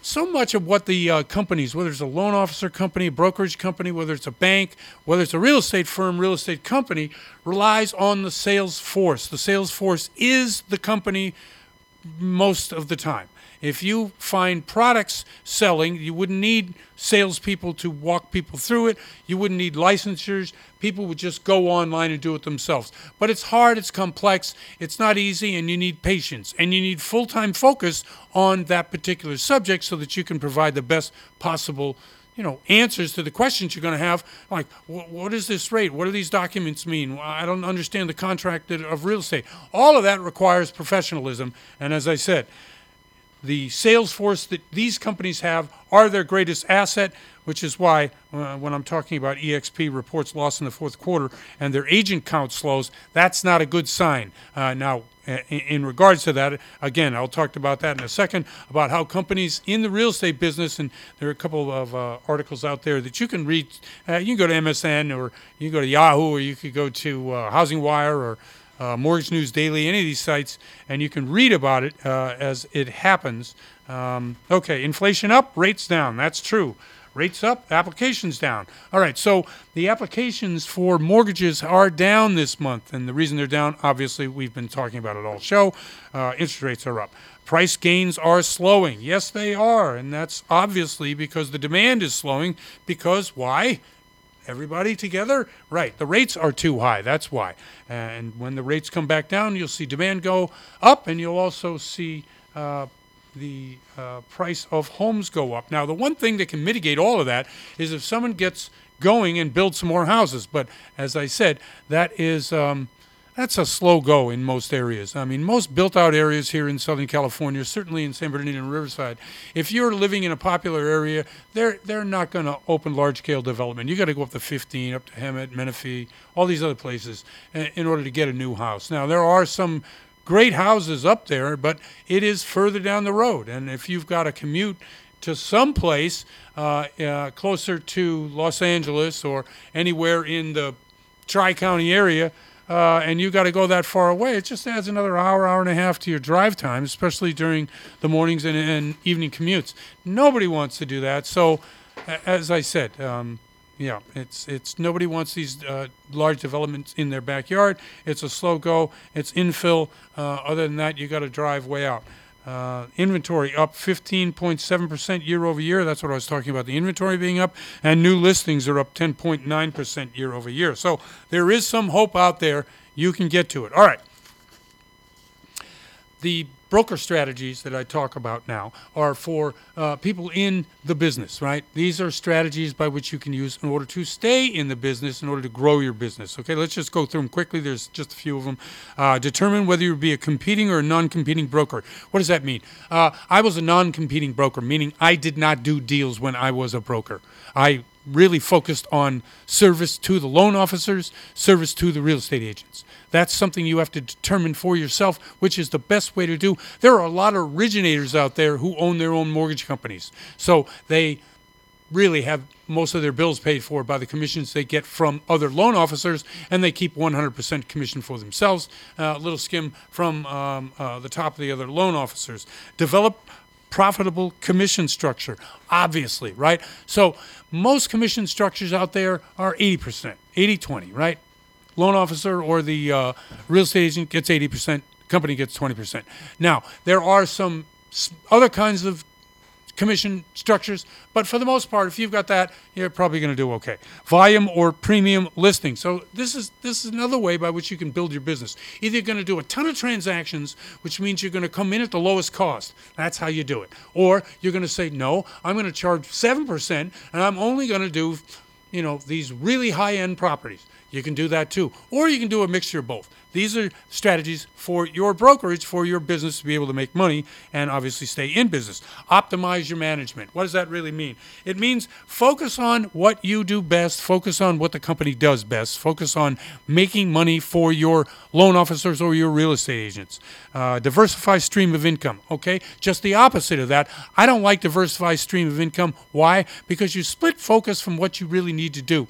so much of what the companies, whether it's a loan officer company, a brokerage company, whether it's a bank, whether it's a real estate firm, real estate company, relies on the sales force. The sales force is the company most of the time. If you find products selling, you wouldn't need salespeople to walk people through it. You wouldn't need licensures. People would just go online and do it themselves. But it's hard, it's complex, it's not easy, and you need patience. And you need full-time focus on that particular subject so that you can provide the best possible answers to the questions you're going to have, like, what is this rate? What do these documents mean? I don't understand the contract of real estate. All of that requires professionalism. And as I said, the sales force that these companies have are their greatest asset, which is why when I'm talking about EXP reports loss in the fourth quarter and their agent count slows, that's not a good sign. Now, in regards to that, again, I'll talk about that in a second, about how companies in the real estate business, and there are a couple of articles out there that you can read. You can go to MSN, or you can go to Yahoo, or you could go to Housing Wire, or Mortgage News Daily, any of these sites, and you can read about it as it happens. Okay, inflation up, rates down. That's true. Rates up, applications down. All right, so the applications for mortgages are down this month, and the reason they're down, obviously, we've been talking about it all show. Interest rates are up. Price gains are slowing. Yes, they are, and that's obviously because the demand is slowing. Because why? Everybody together? Right. The rates are too high. That's why. And when the rates come back down, you'll see demand go up, and you'll also see the price of homes go up. Now, the one thing that can mitigate all of that is if someone gets going and builds some more houses. But as I said, that is that's a slow go in most areas. I mean, most built-out areas here in Southern California, certainly in San Bernardino and Riverside, if you're living in a popular area, they're not going to open large-scale development. You got to go up to 15, up to Hemet, Menifee, all these other places in order to get a new house. Now, there are some great houses up there, but it is further down the road. And if you've got to commute to some place closer to Los Angeles or anywhere in the Tri-County area, and you got to go that far away, it just adds another hour and a half to your drive time, especially during the mornings and evening commutes. Nobody wants to do that. So, as I said, it's nobody wants these large developments in their backyard. It's a slow go. It's infill. Other than that, you got to drive way out. Inventory up 15.7% year over year. That's what I was talking about, the inventory being up. And new listings are up 10.9% year over year. So there is some hope out there. You can get to it. All right. The broker strategies that I talk about now are for people in the business, right? These are strategies by which you can use in order to stay in the business, in order to grow your business. Okay, let's just go through them quickly. There's just a few of them. Determine whether you be a competing or a non-competing broker. What does that mean? I was a non-competing broker, meaning I did not do deals when I was a broker. I really focused on service to the loan officers, service to the real estate agents. That's something you have to determine for yourself, which is the best way to do. There are a lot of originators out there who own their own mortgage companies. So they really have most of their bills paid for by the commissions they get from other loan officers, and they keep 100% commission for themselves, a little skim from the top of the other loan officers. Develop profitable commission structure, obviously, right? So most commission structures out there are 80%, 80-20, right? Loan officer or the real estate agent gets 80%, company gets 20%. Now, there are some other kinds of commission structures, but for the most part, if you've got that, you're probably going to do okay. Volume or premium listing. So this is another way by which you can build your business. Either you're going to do a ton of transactions, which means you're going to come in at the lowest cost. That's how you do it. Or you're going to say, no, I'm going to charge 7%, and I'm only going to do, these really high-end properties. You can do that too. Or you can do a mixture of both. These are strategies for your brokerage, for your business to be able to make money and obviously stay in business. Optimize your management. What does that really mean? It means focus on what you do best, focus on what the company does best, focus on making money for your loan officers or your real estate agents. Diversify stream of income, okay? Just the opposite of that. I don't like diversify stream of income. Why? Because you split focus from what you really need to do.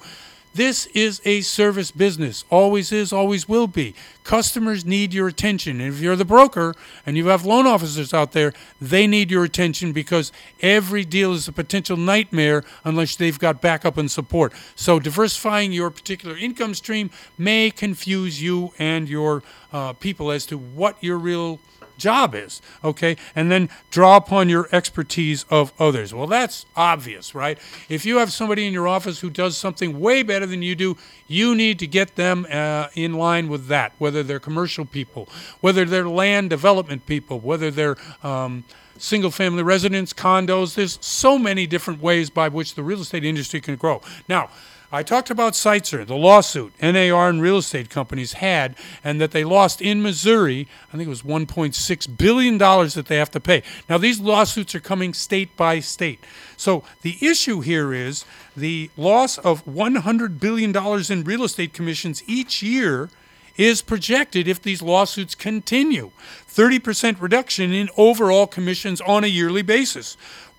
This is a service business. Always is, always will be. Customers need your attention. And if you're the broker and you have loan officers out there, they need your attention because every deal is a potential nightmare unless they've got backup and support. So diversifying your particular income stream may confuse you and your people as to what your real job is, okay? And then draw upon your expertise of others. Well, that's obvious, right? If you have somebody in your office who does something way better than you do, you need to get them in line with that, whether they're commercial people, whether they're land development people, whether they're single-family residents, condos. There's so many different ways by which the real estate industry can grow. Now, I talked about Seitzer, the lawsuit NAR and real estate companies had, and that they lost in Missouri. I think it was $1.6 billion that they have to pay. Now, these lawsuits are coming state by state. So the issue here is the loss of $100 billion in real estate commissions each year is projected if these lawsuits continue. 30% reduction in overall commissions on a yearly basis.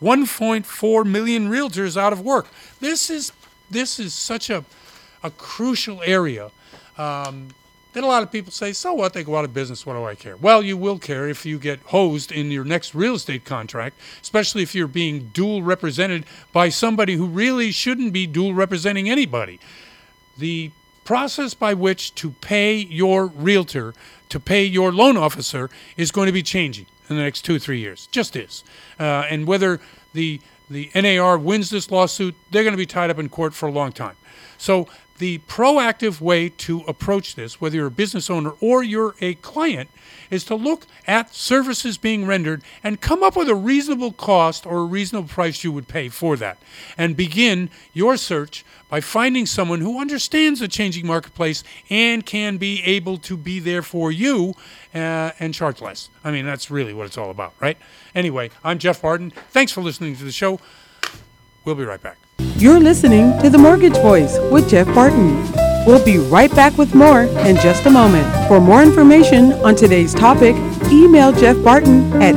1.4 million realtors out of work. This is such a crucial area that a lot of people say, so what, they go out of business, what do I care? Well, you will care if you get hosed in your next real estate contract, especially if you're being dual represented by somebody who really shouldn't be dual representing anybody. The process by which to pay your realtor, to pay your loan officer, is going to be changing in the next 2-3 years. Just is. And whether the NAR wins this lawsuit, they're going to be tied up in court for a long time. So the proactive way to approach this, whether you're a business owner or you're a client, is to look at services being rendered and come up with a reasonable cost or a reasonable price you would pay for that. And begin your search by finding someone who understands the changing marketplace and can be able to be there for you and charge less. I mean, that's really what it's all about, right? Anyway, I'm Jeff Barton. Thanks for listening to the show. We'll be right back. You're listening to The Mortgage Voice with Jeff Barton. We'll be right back with more in just a moment. For more information on today's topic, email Jeff Barton at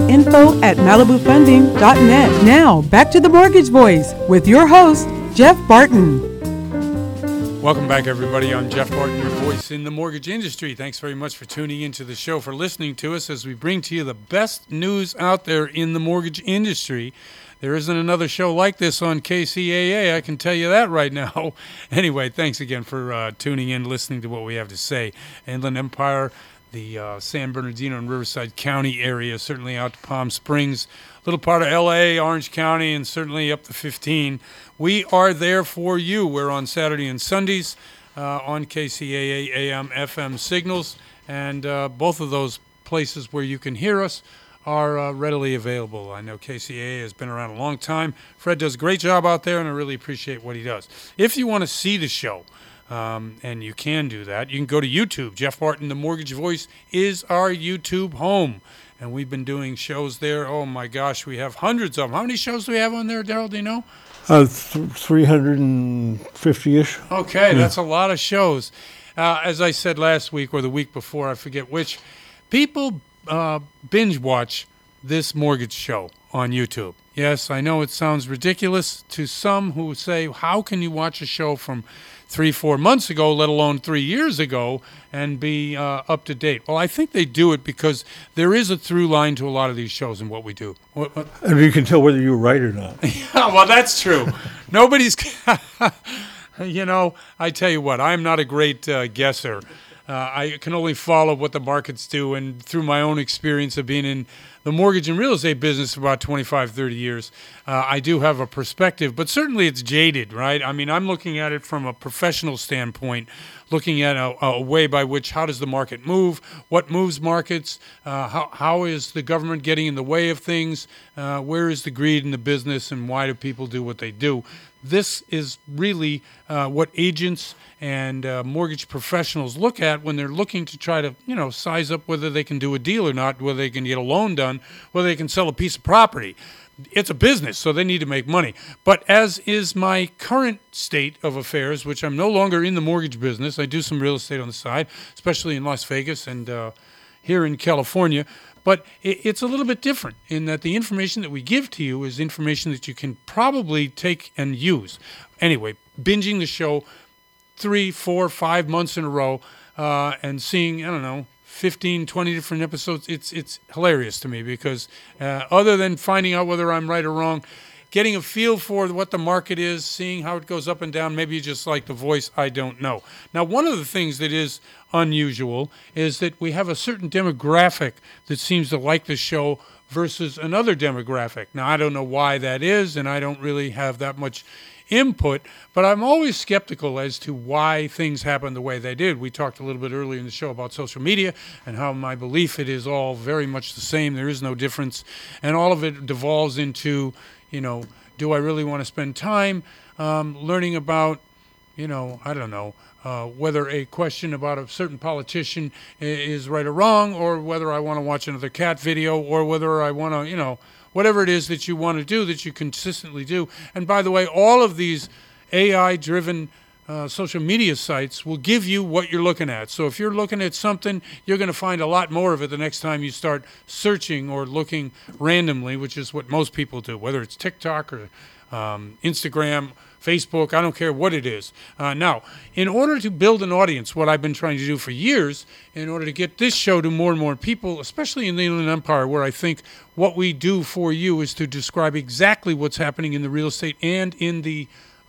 info@malibufunding.net. Now, back to The Mortgage Voice with your host, Jeff Barton. Welcome back, everybody. I'm Jeff Barton, your voice in the mortgage industry. Thanks very much for tuning into the show, for listening to us as we bring to you the best news out there in the mortgage industry. There isn't another show like this on KCAA, I can tell you that right now. Anyway, thanks again for tuning in, listening to what we have to say. Inland Empire, the San Bernardino and Riverside County area, certainly out to Palm Springs, little part of L.A., Orange County, and certainly up to 15. We are there for you. We're on Saturday and Sundays on KCAA AM FM signals, and both of those places where you can hear us are readily available. I know KCAA has been around a long time. Fred does a great job out there, and I really appreciate what he does. If you want to see the show, and you can do that, you can go to YouTube. Jeff Barton, The Mortgage Voice, is our YouTube home. And we've been doing shows there. Oh, my gosh, we have hundreds of them. How many shows do we have on there, Daryl? Do you know? 350-ish. Okay, yeah. That's a lot of shows. As I said last week or the week before, I forget which, people binge watch this mortgage show on YouTube. Yes, I know it sounds ridiculous to some who say, how can you watch a show from 3-4 months ago, let alone 3 years ago, and be up to date? Well, I think they do it because there is a through line to a lot of these shows and what we do. And you can tell whether you're right or not. Yeah, well, that's true. Nobody's, you know, I tell you what, I'm not a great guesser. I can only follow what the markets do, and through my own experience of being in the mortgage and real estate business for about 25, 30 years, I do have a perspective, but certainly it's jaded, right? I mean, I'm looking at it from a professional standpoint, looking at a way by which, how does the market move, what moves markets, how is the government getting in the way of things, where is the greed in the business, and why do people do what they do? This is really what agents and mortgage professionals look at when they're looking to try to, you know, size up whether they can do a deal or not, whether they can get a loan done, whether they can sell a piece of property. It's a business, so they need to make money. But as is my current state of affairs, which I'm no longer in the mortgage business, I do some real estate on the side, especially in Las Vegas and here in California. But it's a little bit different in that the information that we give to you is information that you can probably take and use. Anyway, binging the show, 3, 4, 5 months in a row and seeing, I don't know, 15, 20 different episodes, it's hilarious to me because other than finding out whether I'm right or wrong, getting a feel for what the market is, seeing how it goes up and down, maybe you just like the voice, I don't know. Now, one of the things that is unusual is that we have a certain demographic that seems to like the show versus another demographic. Now, I don't know why that is, and I don't really have that much input, but I'm always skeptical as to why things happen the way they did. We talked a little bit earlier in the show about social media and how my belief it is all very much the same. There is no difference, and all of it devolves into, do I really want to spend time learning about, I don't know, whether a question about a certain politician is right or wrong, or whether I want to watch another cat video, or whether I want to, whatever it is that you want to do that you consistently do. And by the way, all of these AI-driven social media sites will give you what you're looking at. So if you're looking at something, you're going to find a lot more of it the next time you start searching or looking randomly, which is what most people do, whether it's TikTok or Instagram, Facebook, I don't care what it is. Now, in order to build an audience, what I've been trying to do for years, in order to get this show to more and more people, especially in the Inland Empire, where I think what we do for you is to describe exactly what's happening in the real estate and in the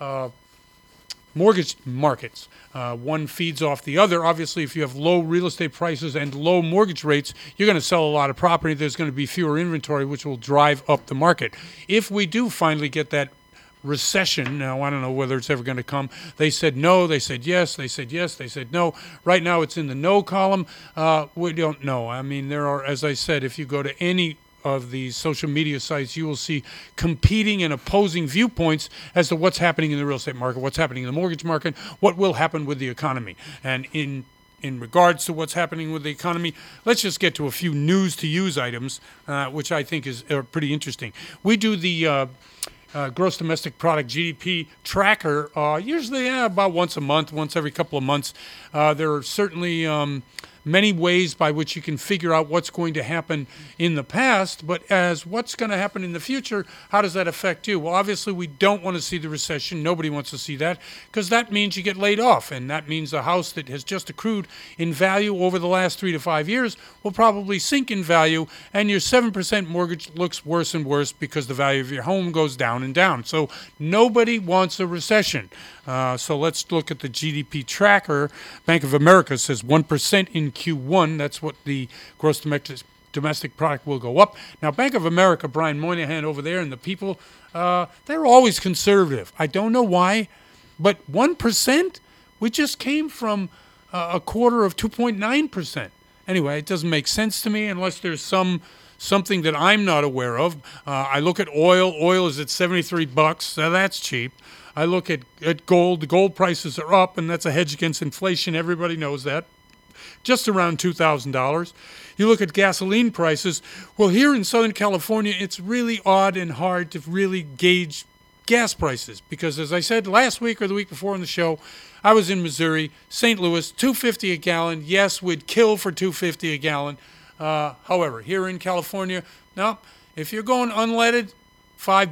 mortgage markets. One feeds off the other. Obviously, if you have low real estate prices and low mortgage rates, you're going to sell a lot of property. There's going to be fewer inventory, which will drive up the market. If we do finally get that recession, now I don't know whether it's ever going to come. They said no, they said yes, they said yes, they said no. Right now it's in the no column. We don't know. I mean, there are, as I said, if you go to any of these social media sites, you will see competing and opposing viewpoints as to what's happening in the real estate market, what's happening in the mortgage market, what will happen with the economy. And in regards to what's happening with the economy, let's just get to a few news-to-use items, which I think are pretty interesting. We do the gross domestic product GDP tracker usually about once a month, once every couple of months. There are certainly many ways by which you can figure out what's going to happen in the past, but as what's going to happen in the future, how does that affect you? Well, obviously, we don't want to see the recession. Nobody wants to see that, because that means you get laid off, and that means a house that has just accrued in value over the last 3 to 5 years will probably sink in value, and your 7% mortgage looks worse and worse because the value of your home goes down and down. So nobody wants a recession. So let's look at the GDP tracker. Bank of America says 1% in Q1. That's what the gross domestic product will go up. Now, Bank of America, Brian Moynihan over there, and the people, they're always conservative. I don't know why, but 1%? We just came from a quarter of 2.9%. Anyway, it doesn't make sense to me unless there's something that I'm not aware of. I look at oil. Oil is at $73. So that's cheap. I look at gold. The gold prices are up, and that's a hedge against inflation. Everybody knows that. Just around $2,000. You look at gasoline prices. Well, here in Southern California, it's really odd and hard to really gauge gas prices because, as I said last week or the week before on the show, I was in Missouri, St. Louis, $2.50 a gallon. Yes, we'd kill for $2.50 a gallon. However, here in California, no, if you're going unleaded, $5,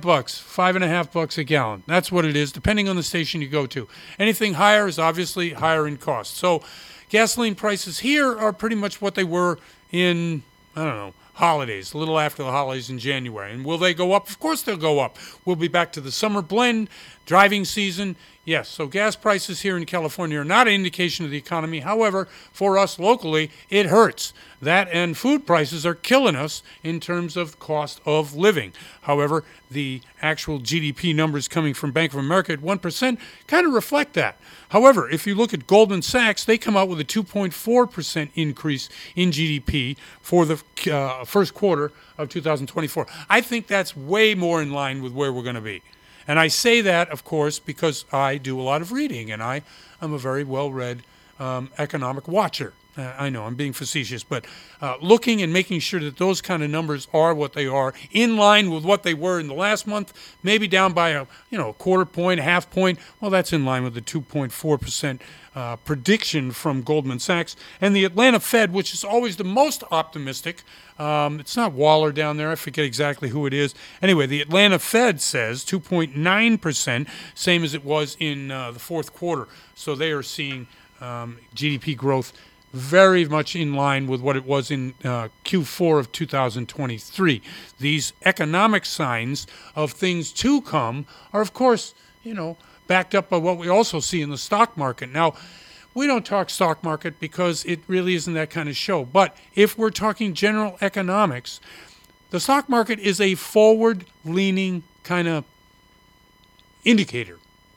$5.50 a gallon. That's what it is, depending on the station you go to. Anything higher is obviously higher in cost. So gasoline prices here are pretty much what they were in, I don't know, holidays, a little after the holidays in January. And will they go up? Of course they'll go up. We'll be back to the summer blend, driving season. Yes, so gas prices here in California are not an indication of the economy. However, for us locally, it hurts. That and food prices are killing us in terms of cost of living. However, the actual GDP numbers coming from Bank of America at 1% kind of reflect that. However, if you look at Goldman Sachs, they come out with a 2.4% increase in GDP for the first quarter of 2024. I think that's way more in line with where we're going to be. And I say that, of course, because I do a lot of reading, and I am a very well-read economic watcher. I know I'm being facetious, but looking and making sure that those kind of numbers are what they are, in line with what they were in the last month, maybe down by a quarter point, a half point. Well, that's in line with the 2.4% prediction from Goldman Sachs. And the Atlanta Fed, which is always the most optimistic, it's not Waller down there, I forget exactly who it is. Anyway, the Atlanta Fed says 2.9%, same as it was in the fourth quarter. So they are seeing GDP growth very much in line with what it was in Q4 of 2023. These economic signs of things to come are, of course, backed up by what we also see in the stock market. Now, we don't talk stock market because it really isn't that kind of show. But if we're talking general economics, the stock market is a forward-leaning kind of indicator.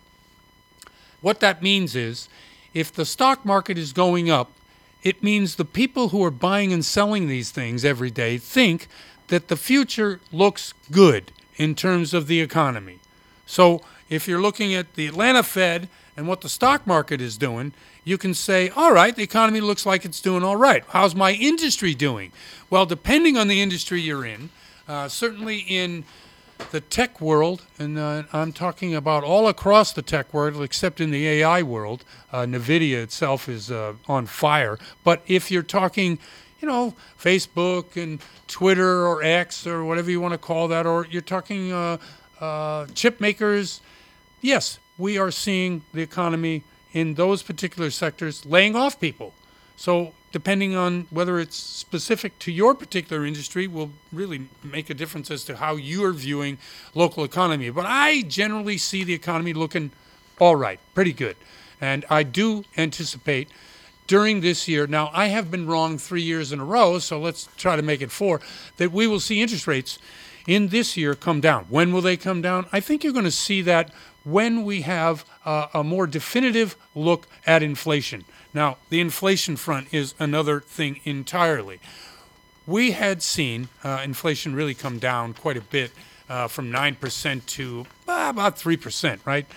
What that means is, if the stock market is going up, it means the people who are buying and selling these things every day think that the future looks good in terms of the economy. So if you're looking at the Atlanta Fed and what the stock market is doing, you can say, all right, the economy looks like it's doing all right. How's my industry doing? Well, depending on the industry you're in, certainly in the tech world, and I'm talking about all across the tech world except in the AI world. NVIDIA itself is on fire. But if you're talking, Facebook and Twitter or X or whatever you want to call that, or you're talking chip makers, yes, we are seeing the economy in those particular sectors laying off people. So depending on whether it's specific to your particular industry will really make a difference as to how you are viewing local economy. But I generally see the economy looking all right, pretty good. And I do anticipate during this year, now I have been wrong 3 years in a row, so let's try to make it 4, that we will see interest rates in this year come down. When will they come down? I think you're going to see that when we have a more definitive look at inflation. Now, the inflation front is another thing entirely. We had seen inflation really come down quite a bit from 9% to about 3%, right?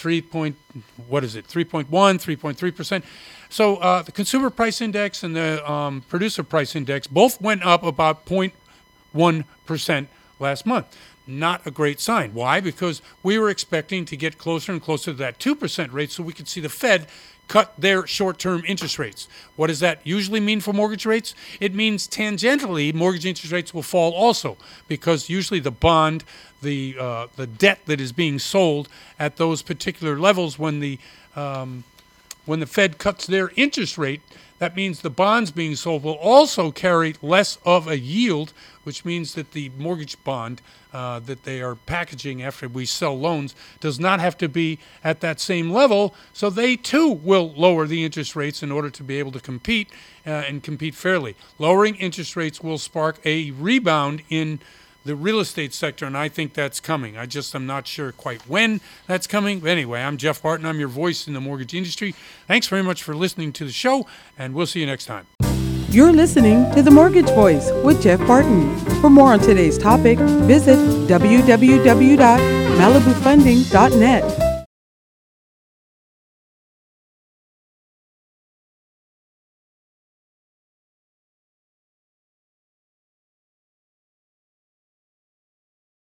3.3%. So the consumer price index and the producer price index both went up about 0.1% last month. Not a great sign. Why? Because we were expecting to get closer and closer to that 2% rate so we could see the Fed cut their short-term interest rates. What does that usually mean for mortgage rates? It means tangentially mortgage interest rates will fall also, because usually the bond, the debt that is being sold at those particular levels when the Fed cuts their interest rate, that means the bonds being sold will also carry less of a yield, which means that the mortgage bond that they are packaging after we sell loans does not have to be at that same level. So they too will lower the interest rates in order to be able to compete and compete fairly. Lowering interest rates will spark a rebound in the real estate sector, and I think that's coming. I'm not sure quite when that's coming. But anyway, I'm Jeff Barton. I'm your voice in the mortgage industry. Thanks very much for listening to the show, and we'll see you next time. You're listening to The Mortgage Voice with Jeff Barton. For more on today's topic, visit www.malibufunding.net.